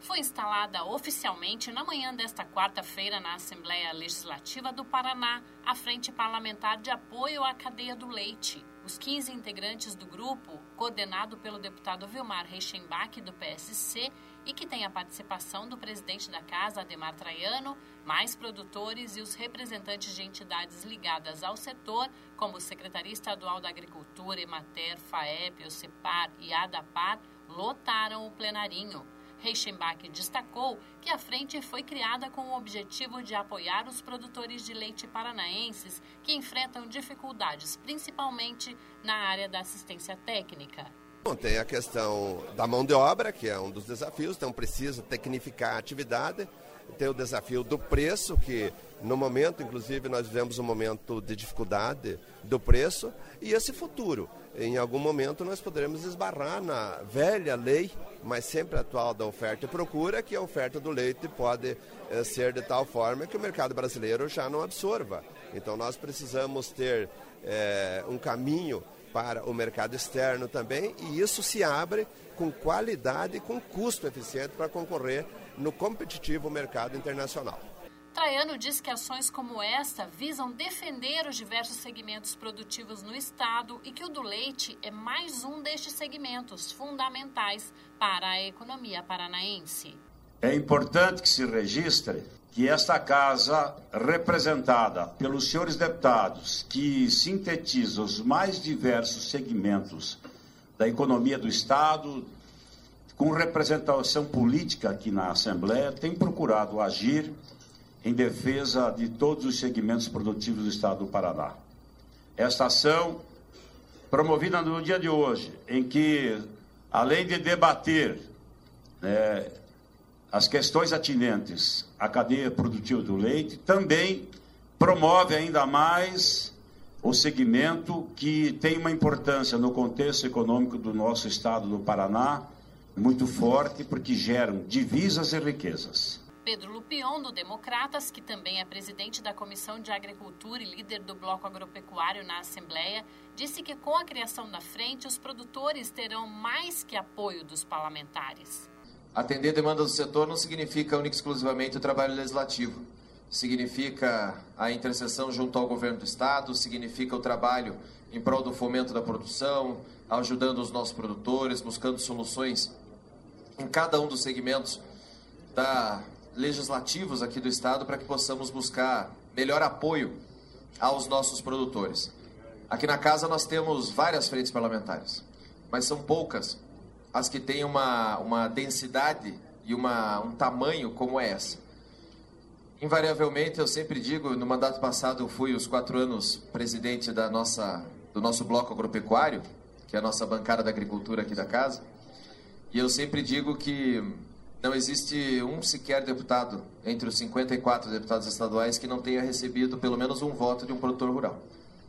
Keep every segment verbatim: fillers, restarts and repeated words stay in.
foi instalada oficialmente na manhã desta quarta-feira na Assembleia Legislativa do Paraná, a Frente Parlamentar de Apoio à Cadeia do Leite. Os quinze integrantes do grupo, coordenado pelo deputado Vilmar Reichenbach, do P S C, e que tem a participação do presidente da Casa, Adhemar Traiano, mais produtores e os representantes de entidades ligadas ao setor, como Secretaria Estadual da Agricultura, Emater, FAEP, OCEPAR e ADAPAR, lotaram o plenarinho. Reichenbach destacou que a frente foi criada com o objetivo de apoiar os produtores de leite paranaenses que enfrentam dificuldades, principalmente na área da assistência técnica. Bom, tem a questão da mão de obra, que é um dos desafios, então precisa tecnificar a atividade. Tem o desafio do preço, que no momento, inclusive, nós vivemos um momento de dificuldade do preço, e esse futuro. Em algum momento nós poderemos esbarrar na velha lei, mas sempre atual da oferta e procura, que a oferta do leite pode eh, ser de tal forma que o mercado brasileiro já não absorva. Então nós precisamos ter eh, um caminho para o mercado externo também, e isso se abre com qualidade e com custo eficiente para concorrer no competitivo mercado internacional. Traiano diz que ações como esta visam defender os diversos segmentos produtivos no estado e que o do leite é mais um destes segmentos fundamentais para a economia paranaense. É importante que se registre que esta casa, representada pelos senhores deputados, que sintetiza os mais diversos segmentos da economia do estado, com representação política aqui na Assembleia, tem procurado agir em defesa de todos os segmentos produtivos do estado do Paraná. Esta ação, promovida no dia de hoje, em que, além de debater né, as questões atinentes à cadeia produtiva do leite, também promove ainda mais o segmento que tem uma importância no contexto econômico do nosso estado do Paraná muito forte, porque geram divisas e riquezas. Pedro Lupion, do Democratas, que também é presidente da Comissão de Agricultura e líder do Bloco Agropecuário na Assembleia, disse que com a criação da frente, os produtores terão mais que apoio dos parlamentares. Atender demandas do setor não significa única e exclusivamente o trabalho legislativo. Significa a interseção junto ao governo do estado, significa o trabalho em prol do fomento da produção, ajudando os nossos produtores, buscando soluções em cada um dos segmentos da legislativos aqui do estado para que possamos buscar melhor apoio aos nossos produtores. Aqui na casa nós temos várias frentes parlamentares, mas são poucas as que têm uma, uma densidade e uma, um tamanho como essa. Invariavelmente, eu sempre digo, no mandato passado eu fui os quatro anos presidente da nossa, do nosso bloco agropecuário, que é a nossa bancada da agricultura aqui da casa, e eu sempre digo que não existe um sequer deputado entre os cinquenta e quatro deputados estaduais que não tenha recebido pelo menos um voto de um produtor rural.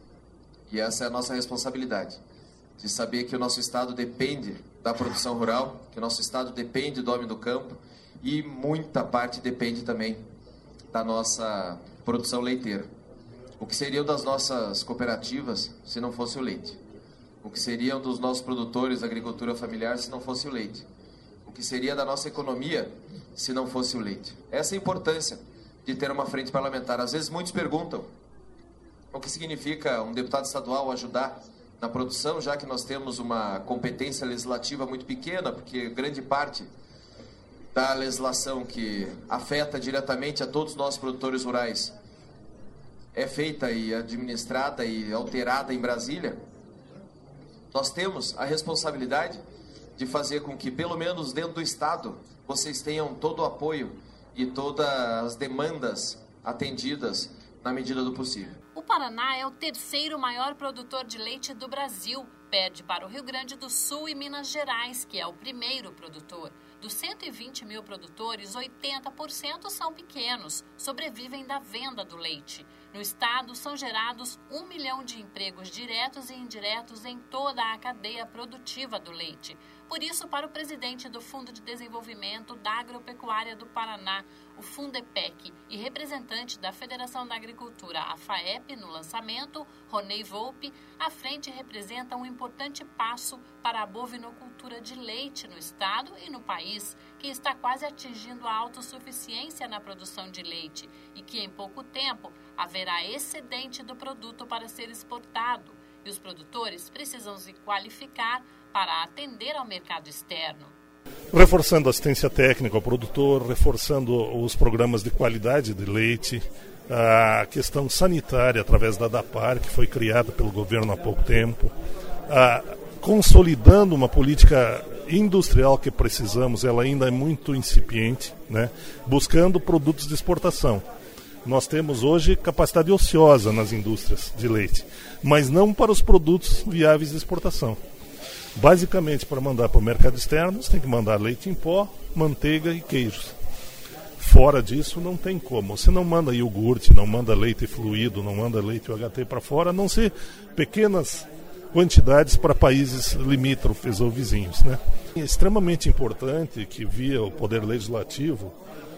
E essa é a nossa responsabilidade, de saber que o nosso estado depende da produção rural, que o nosso estado depende do homem do campo e muita parte depende também da nossa produção leiteira. O que seriam das nossas cooperativas se não fosse o leite? O que seriam dos nossos produtores da agricultura familiar se não fosse o leite? O que seria da nossa economia se não fosse o leite? Essa é a importância de ter uma frente parlamentar. Às vezes muitos perguntam o que significa um deputado estadual ajudar na produção, já que nós temos uma competência legislativa muito pequena, porque grande parte da legislação que afeta diretamente a todos os nossos produtores rurais é feita e administrada e alterada em Brasília. Nós temos a responsabilidade de fazer com que, pelo menos dentro do estado, vocês tenham todo o apoio e todas as demandas atendidas na medida do possível. O Paraná é o terceiro maior produtor de leite do Brasil, perde para o Rio Grande do Sul e Minas Gerais, que é o primeiro produtor. Dos cento e vinte mil produtores, oitenta por cento são pequenos, sobrevivem da venda do leite. No estado, são gerados um milhão de empregos diretos e indiretos em toda a cadeia produtiva do leite. Por isso, para o presidente do Fundo de Desenvolvimento da Agropecuária do Paraná, o Fundepec, e representante da Federação da Agricultura, a FAEP, no lançamento, Ronei Volpe, a frente representa um importante passo para a bovinocultura de leite no estado e no país, que está quase atingindo a autossuficiência na produção de leite e que em pouco tempo haverá excedente do produto para ser exportado. E os produtores precisam se qualificar para atender ao mercado externo. Reforçando a assistência técnica ao produtor, reforçando os programas de qualidade de leite, a questão sanitária através da DAPAR, que foi criada pelo governo há pouco tempo, a, consolidando uma política industrial que precisamos, ela ainda é muito incipiente, né? Buscando produtos de exportação. Nós temos hoje capacidade ociosa nas indústrias de leite, mas não para os produtos viáveis de exportação. Basicamente, para mandar para o mercado externo, você tem que mandar leite em pó, manteiga e queijos. Fora disso, não tem como. Você não manda iogurte, não manda leite fluido, não manda leite U H T para fora, a não ser pequenas quantidades para países limítrofes ou vizinhos, né? É extremamente importante que, via o Poder Legislativo,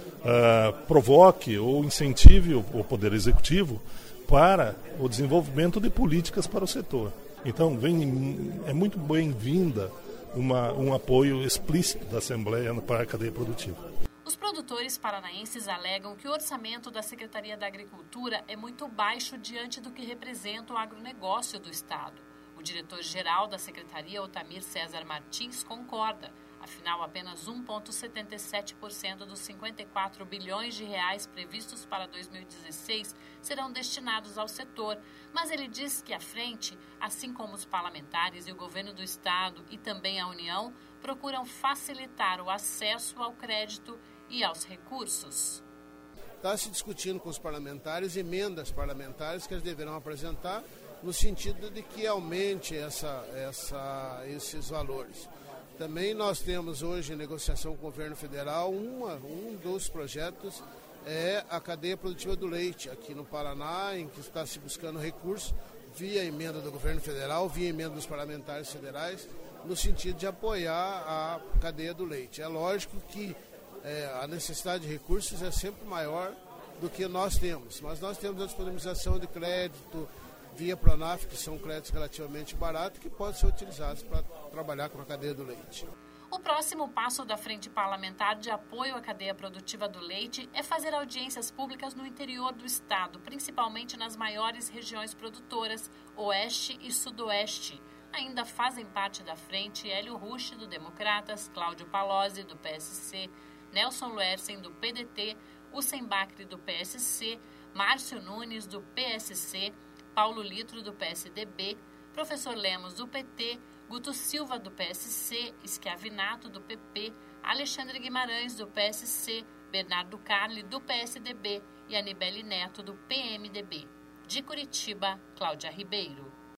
Uh, provoque ou incentive o, o Poder Executivo para o desenvolvimento de políticas para o setor. Então, vem, é muito bem-vinda uma, um apoio explícito da Assembleia para a cadeia produtiva. Os produtores paranaenses alegam que o orçamento da Secretaria da Agricultura é muito baixo diante do que representa o agronegócio do Estado. O diretor-geral da Secretaria, Otamir César Martins, concorda. Afinal, apenas um vírgula setenta e sete por cento dos cinquenta e quatro bilhões de reais previstos para dois mil e dezesseis serão destinados ao setor. Mas ele diz que a frente, assim como os parlamentares e o governo do Estado e também a União, procuram facilitar o acesso ao crédito e aos recursos. Está se discutindo com os parlamentares emendas parlamentares que eles deverão apresentar no sentido de que aumente essa, essa, esses valores. Também nós temos hoje em negociação com o governo federal, uma, um dos projetos é a cadeia produtiva do leite aqui no Paraná, em que está se buscando recursos via emenda do governo federal, via emenda dos parlamentares federais, no sentido de apoiar a cadeia do leite. É lógico que é, a necessidade de recursos é sempre maior do que nós temos, mas nós temos a disponibilização de crédito via Pronaf, que são créditos relativamente baratos, que podem ser utilizados para trabalhar com a cadeia do leite. O próximo passo da Frente Parlamentar de Apoio à Cadeia Produtiva do Leite é fazer audiências públicas no interior do Estado, principalmente nas maiores regiões produtoras, Oeste e Sudoeste. Ainda fazem parte da frente Hélio Rusch, do Democratas, Cláudio Palozzi, do P S C, Nelson Luersen, do P D T, Hussein Bacri, do P S C, Márcio Nunes, do P S C, Paulo Litro, do P S D B, Professor Lemos, do P T, Guto Silva, do P S C, Schiavinato, do P P, Alexandre Guimarães, do P S C, Bernardo Carli, do P S D B e Anibele Neto, do P M D B. De Curitiba, Cláudia Ribeiro.